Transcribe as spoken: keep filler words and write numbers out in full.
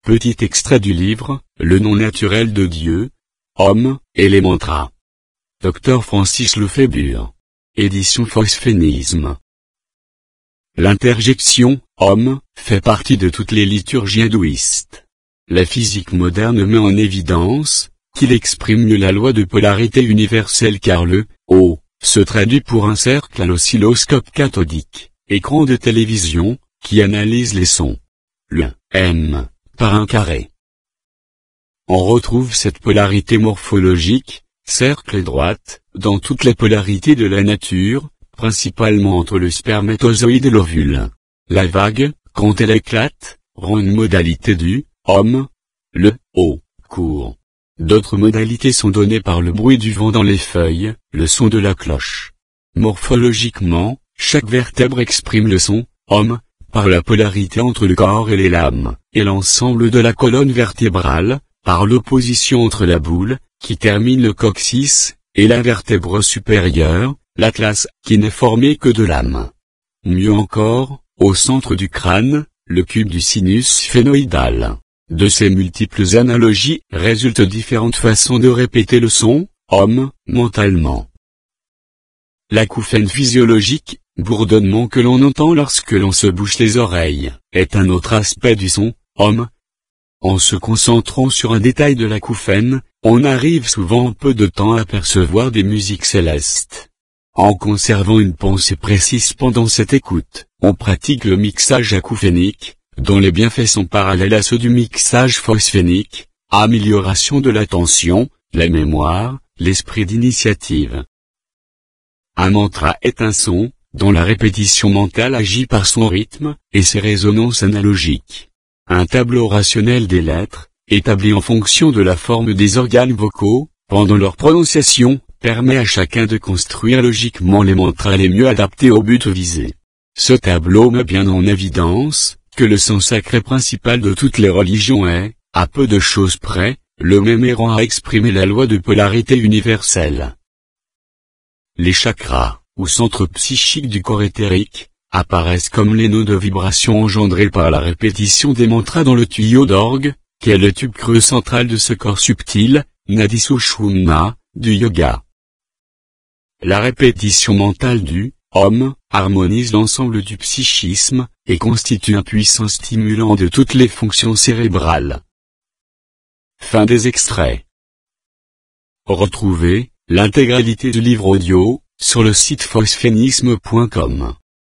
Petit extrait du livre, Le nom naturel de Dieu, Homme, et les mantras. Docteur Francis Lefébure. Édition Phosphénisme. L'interjection « homme » fait partie de toutes les liturgies hindouistes. La physique moderne met en évidence qu'il exprime mieux la loi de polarité universelle car le « O » se traduit pour un cercle à l'oscilloscope cathodique, écran de télévision, qui analyse les sons. Le « M » par un carré. On retrouve cette polarité morphologique, cercle et droite, dans toutes les polarités de la nature, principalement entre le spermatozoïde et l'ovule. La vague, quand elle éclate, rend une modalité du « homme », le « O » court. D'autres modalités sont données par le bruit du vent dans les feuilles, le son de la cloche. Morphologiquement, chaque vertèbre exprime le son « homme » par la polarité entre le corps et les lames, et l'ensemble de la colonne vertébrale, par l'opposition entre la boule, qui termine le coccyx, et la vertèbre supérieure, l'atlas, qui n'est formé que de lames. Mieux encore, au centre du crâne, le cube du sinus sphénoïdal. De ces multiples analogies résultent différentes façons de répéter le son « homme » mentalement. L'acouphène physiologique, bourdonnement que l'on entend lorsque l'on se bouche les oreilles, est un autre aspect du son « homme ». En se concentrant sur un détail de l'acouphène, on arrive souvent en peu de temps à percevoir des musiques célestes. En conservant une pensée précise pendant cette écoute, on pratique le mixage acouphénique, dont les bienfaits sont parallèles à ceux du mixage phosphénique, amélioration de l'attention, la mémoire, l'esprit d'initiative. Un mantra est un son, dont la répétition mentale agit par son rythme, et ses résonances analogiques. Un tableau rationnel des lettres, établi en fonction de la forme des organes vocaux, pendant leur prononciation, permet à chacun de construire logiquement les mantras les mieux adaptés au but visé. Ce tableau met bien en évidence que le sens sacré principal de toutes les religions est, à peu de choses près, le même errant à exprimer la loi de polarité universelle. Les chakras, ou centres psychiques du corps éthérique, apparaissent comme les nœuds de vibration engendrés par la répétition des mantras dans le tuyau d'orgue, qui est le tube creux central de ce corps subtil, Nadi Sushumna, du yoga. La répétition mentale du « Om » harmonise l'ensemble du psychisme, et constitue un puissant stimulant de toutes les fonctions cérébrales. Fin des extraits. Retrouvez l'intégralité du livre audio sur le site phosphénisme point com.